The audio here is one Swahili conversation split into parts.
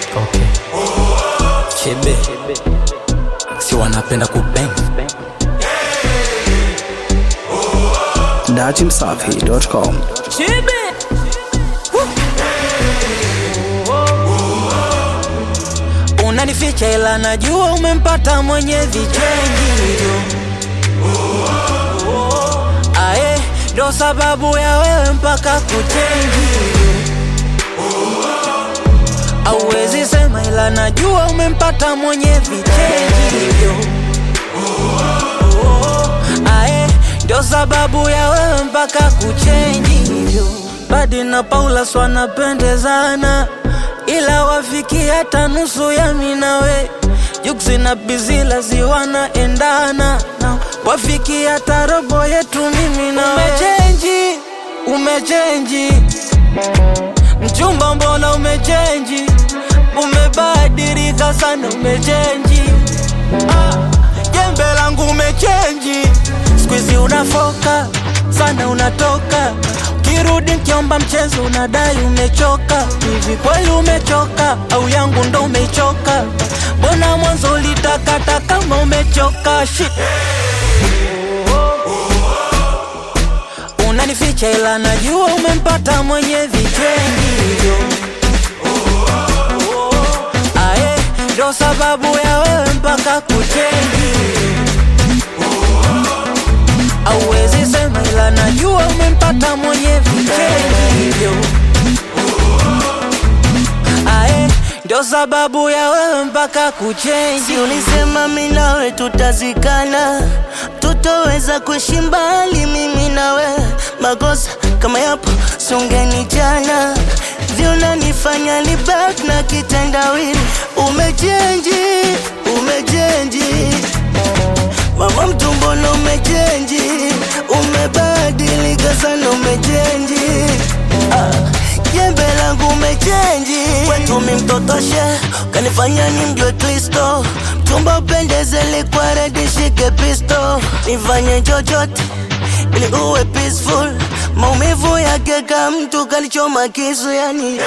Okay. Chebe si wanapenda kubang. Dachimsafi.com. Chebe unanificha ila najua umempata mwenye vichengi. Ae, ndo sababu ya wewe mpaka kuchengi. Hauwezi sema ila najua umempata mwenye vichengi. Ae, ndo sababu ya wewe mpaka kuchengi. Badi na Paula swanapendezana, ila wafiki hata nusu ya minawe. Juksi na Bizila ziwana endana, wafiki hata robo yetu mimi nawe. Umechenji mchumba, mbona umechenji? Umebadilika sana, umechenji. Jembe langu umechenji, squeeze unafoka sana, unatoka kirudi kiomba mchezo unadai umechoka. Hivi kweli umechoka au yangu ndo umechoka? Bona mwanzo ulitakata kama umechoka. Shit. Unanificha ila najua umempata mwenye vichengi. Ae, ndo sababu ya wewe mpaka kuchengi. Hauwezi sema ila najua umempata mwenye vichengi. Ae, ndo sababu ya wewe mpaka kuchengi. Si ulisema mimi nawe tutazikana, tutoweza kuishi mbali mimi nawe. Makosa kama yapo songeni jana, viona nifanya ni back na kitendawili. Umechenji mama mtumbo na umechenji, umebadilika sana umechenji. Jembe langu umechenji, kwetu mi mtotoshe, kanifanya ni mjue Kristo. Mtumba upendeze likwa ready shike pisto, nifanye chochote ili uwe peaceful. Maumivu yake kama mtu kalichoma kisu yani.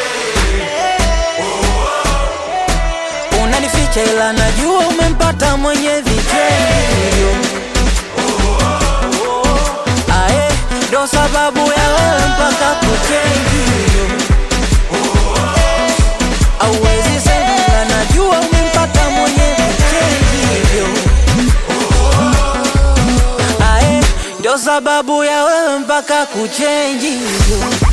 Unanificha ila najua umempata mwenye vichengi. Ae, ndo sababu ya wewe mpaka kuchengi. Hauwezi sema ila najua umempata mwenye vichengi. Ae, ndo sababu ya wewe mpaka kuchengi.